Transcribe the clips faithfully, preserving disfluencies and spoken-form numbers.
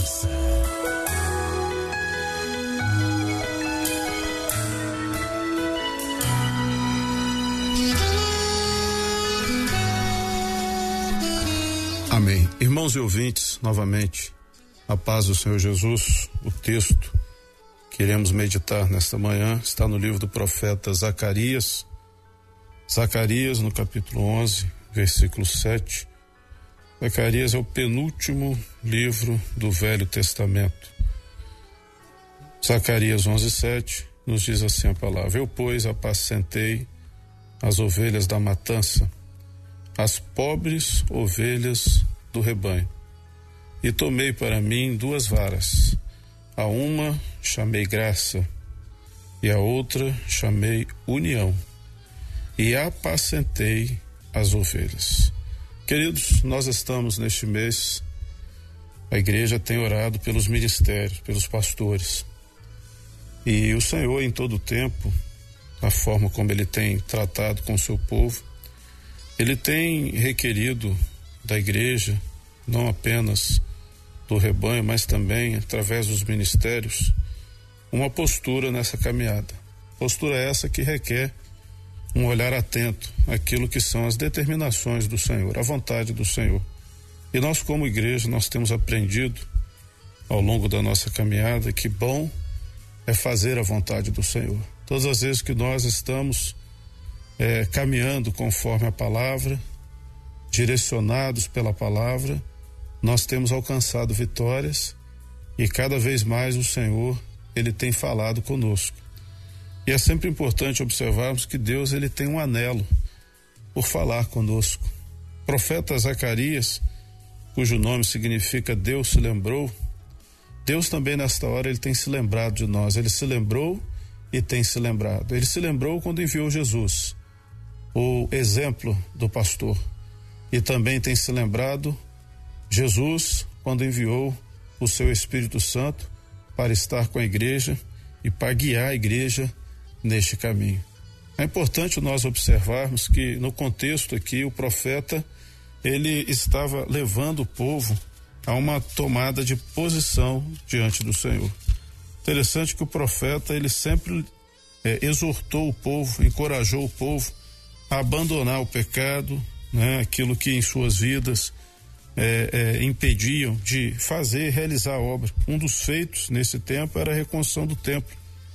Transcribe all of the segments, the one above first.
Esperança. Amém. Irmãos e ouvintes, novamente, a paz do Senhor Jesus. O texto que iremos meditar nesta manhã está no livro do profeta Zacarias. Zacarias, no capítulo onze, versículo sete. Zacarias é o penúltimo livro do Velho Testamento. Zacarias onze, sete nos diz assim a palavra: Eu, pois, apacentei as ovelhas da matança, as pobres ovelhas do rebanho, e tomei para mim duas varas. A uma chamei graça, e a outra chamei união, e apacentei as ovelhas. Queridos, nós estamos neste mês, a igreja tem orado pelos ministérios, pelos pastores, e o Senhor, em todo o tempo, a forma como Ele tem tratado com o seu povo, Ele tem requerido da igreja, não apenas do rebanho, mas também através dos ministérios, uma postura nessa caminhada. Postura essa que requer um olhar atento àquilo que são as determinações do Senhor, a vontade do Senhor. E nós, como igreja, nós temos aprendido ao longo da nossa caminhada que bom é fazer a vontade do Senhor. Todas as vezes que nós estamos É, caminhando conforme a palavra, direcionados pela palavra, nós temos alcançado vitórias e cada vez mais o Senhor, Ele tem falado conosco. E é sempre importante observarmos que Deus, Ele tem um anelo por falar conosco. O profeta Zacarias, cujo nome significa Deus se lembrou, Deus também nesta hora, Ele tem se lembrado de nós. Ele se lembrou e tem se lembrado. Ele se lembrou quando enviou Jesus, o exemplo do pastor, e também tem se lembrado Jesus quando enviou o seu Espírito Santo para estar com a igreja e para guiar a igreja neste caminho. É importante nós observarmos que no contexto aqui o profeta, ele estava levando o povo a uma tomada de posição diante do Senhor. Interessante que o profeta, ele sempre é, exortou o povo, encorajou o povo a abandonar o pecado, né, aquilo que em suas vidas é, é, impediam de fazer, realizar a obra. Um dos feitos nesse tempo era a reconstrução do templo.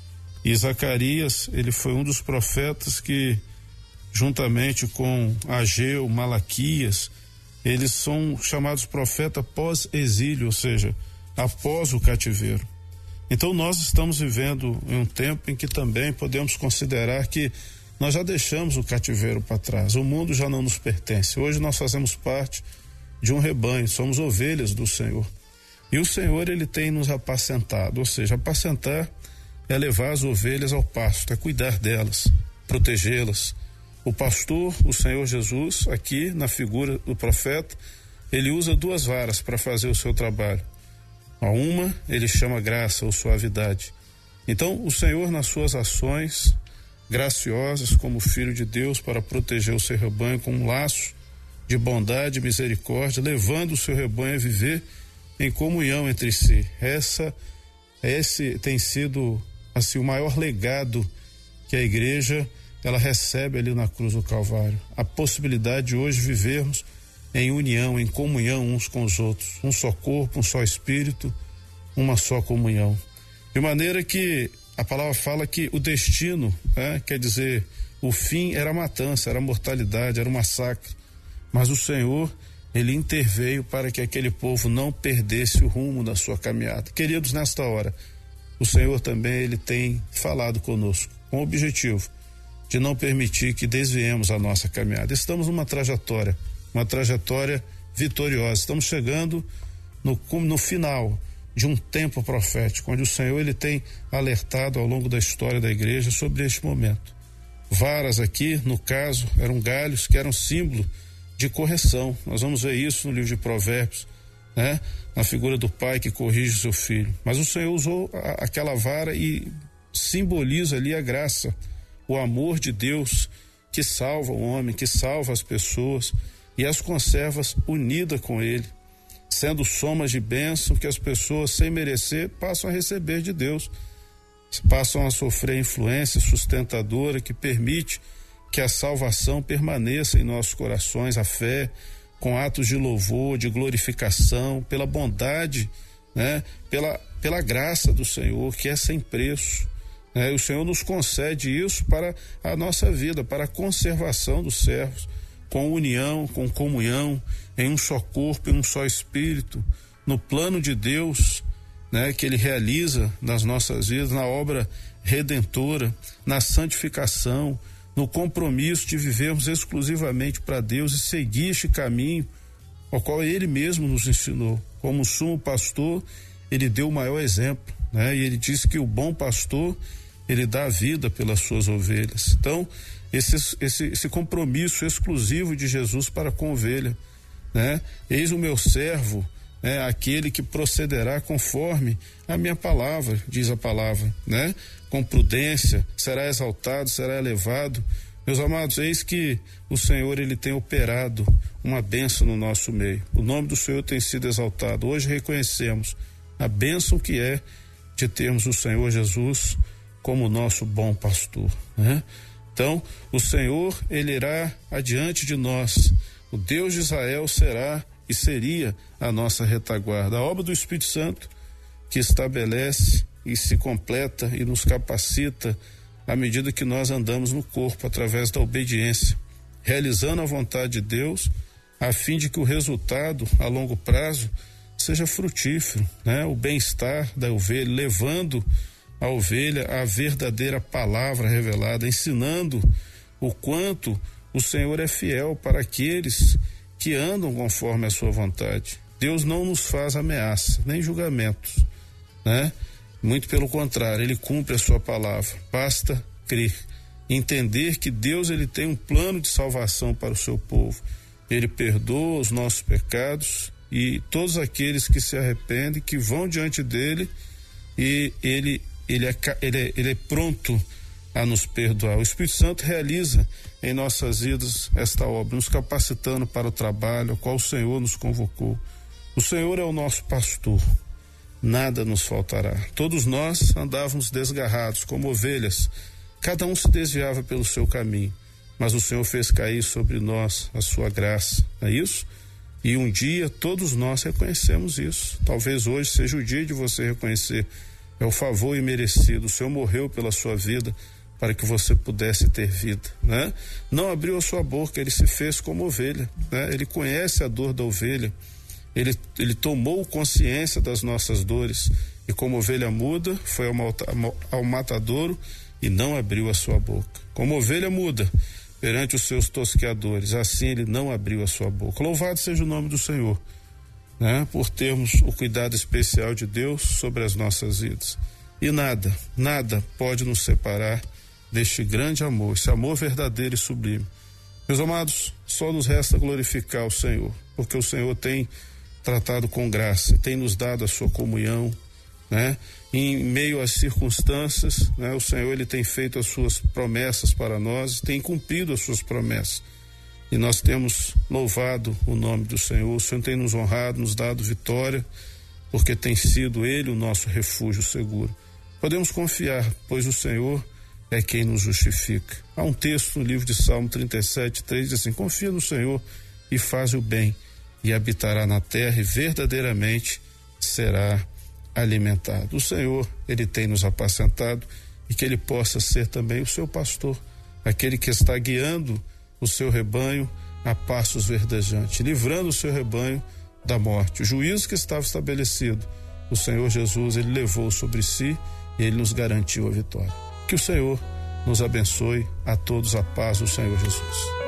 E Zacarias, ele foi um dos profetas que, juntamente com Ageu, Malaquias, eles são chamados profeta pós-exílio, ou seja, após o cativeiro. Então nós estamos vivendo em um tempo em que também podemos considerar que nós já deixamos o cativeiro para trás, o mundo já não nos pertence. Hoje nós fazemos parte de um rebanho, somos ovelhas do Senhor. E o Senhor, Ele tem nos apacentado, ou seja, apacentar é levar as ovelhas ao pasto, é cuidar delas, protegê-las. O pastor, o Senhor Jesus, aqui na figura do profeta, ele usa duas varas para fazer o seu trabalho. A uma, ele chama graça ou suavidade. Então, o Senhor, nas suas ações graciosas como filho de Deus, para proteger o seu rebanho com um laço de bondade e misericórdia, levando o seu rebanho a viver em comunhão entre si. Essa, esse tem sido assim o maior legado que a igreja ela recebe ali na cruz do Calvário. A possibilidade de hoje vivermos em união, em comunhão uns com os outros, um só corpo, um só espírito, uma só comunhão. De maneira que a palavra fala que o destino, né, quer dizer, o fim era a matança, era a mortalidade, era o massacre. Mas o Senhor, Ele interveio para que aquele povo não perdesse o rumo da sua caminhada. Queridos, nesta hora, o Senhor também, Ele tem falado conosco, com o objetivo de não permitir que desviemos a nossa caminhada. Estamos numa trajetória, uma trajetória vitoriosa. Estamos chegando no, no final de um tempo profético, onde o Senhor, Ele tem alertado ao longo da história da igreja sobre este momento. Varas aqui, no caso, eram galhos que eram símbolo de correção. Nós vamos ver isso no livro de Provérbios, né? Na figura do pai que corrige o seu filho. Mas o Senhor usou a, aquela vara e simboliza ali a graça, o amor de Deus que salva o homem, que salva as pessoas e as conserva unidas com Ele. sendo somas de bênção que as pessoas, sem merecer, passam a receber de Deus, passam a sofrer a influência sustentadora que permite que a salvação permaneça em nossos corações, a fé, com atos de louvor, de glorificação, pela bondade, né? Pela, pela graça do Senhor, que é sem preço, né? O Senhor nos concede isso para a nossa vida, para a conservação dos servos, com união, com comunhão, em um só corpo, em um só espírito, no plano de Deus, né? Que Ele realiza nas nossas vidas, na obra redentora, na santificação, no compromisso de vivermos exclusivamente para Deus e seguir este caminho ao qual Ele mesmo nos ensinou. Como sumo pastor, Ele deu o maior exemplo, né? E Ele disse que o bom pastor, ele dá a vida pelas suas ovelhas. Então, esse, esse, esse compromisso exclusivo de Jesus para com a ovelha, né? Eis o meu servo, né? Aquele que procederá conforme a minha palavra, diz a palavra, né? Com prudência, será exaltado, será elevado. Meus amados, eis que o Senhor, Ele tem operado uma bênção no nosso meio. O nome do Senhor tem sido exaltado. Hoje reconhecemos a bênção que é de termos o Senhor Jesus como nosso bom pastor, né? Então, o Senhor, Ele irá adiante de nós. O Deus de Israel será e seria a nossa retaguarda. A obra do Espírito Santo que estabelece e se completa e nos capacita à medida que nós andamos no corpo através da obediência, realizando a vontade de Deus, a fim de que o resultado a longo prazo seja frutífero, né? O bem-estar da ovelha, levando a ovelha à verdadeira palavra revelada, ensinando o quanto o Senhor é fiel para aqueles que andam conforme a sua vontade. Deus não nos faz ameaça, nem julgamentos, né? Muito pelo contrário, Ele cumpre a sua palavra. Basta crer, entender que Deus, Ele tem um plano de salvação para o seu povo. Ele perdoa os nossos pecados e todos aqueles que se arrependem, que vão diante dele, e Ele, ele, é, ele, é, ele é pronto a nos perdoar. O Espírito Santo realiza em nossas vidas esta obra, nos capacitando para o trabalho ao qual o Senhor nos convocou. O Senhor é o nosso pastor, nada nos faltará. Todos nós andávamos desgarrados como ovelhas, cada um se desviava pelo seu caminho, mas o Senhor fez cair sobre nós a sua graça, não é isso? E um dia todos nós reconhecemos isso. Talvez hoje seja o dia de você reconhecer, é o favor imerecido. O Senhor morreu pela sua vida para que você pudesse ter vida, né? Não abriu a sua boca, Ele se fez como ovelha, né? Ele conhece a dor da ovelha. Ele, ele tomou consciência das nossas dores e, como ovelha muda, foi ao, ao matadouro e não abriu a sua boca. Como ovelha muda perante os seus tosqueadores, assim Ele não abriu a sua boca. Louvado seja o nome do Senhor, né? Por termos o cuidado especial de Deus sobre as nossas vidas. E nada, nada pode nos separar deste grande amor, esse amor verdadeiro e sublime. Meus amados, só nos resta glorificar o Senhor, porque o Senhor tem tratado com graça, tem nos dado a sua comunhão, né? Em meio às circunstâncias, né? O Senhor, Ele tem feito as suas promessas para nós, tem cumprido as suas promessas, e nós temos louvado o nome do Senhor. O Senhor tem nos honrado, nos dado vitória, porque tem sido Ele o nosso refúgio seguro. Podemos confiar, pois o Senhor é quem nos justifica. Há um texto no livro de Salmo trinta e sete, três, diz assim: confia no Senhor e faz o bem, e habitará na terra, e verdadeiramente será alimentado. O Senhor, Ele tem nos apacentado, e que Ele possa ser também o seu pastor, aquele que está guiando o seu rebanho a passos verdejantes, livrando o seu rebanho da morte. O juízo que estava estabelecido, o Senhor Jesus, Ele levou sobre si e Ele nos garantiu a vitória. Que o Senhor nos abençoe, a todos a paz do Senhor Jesus.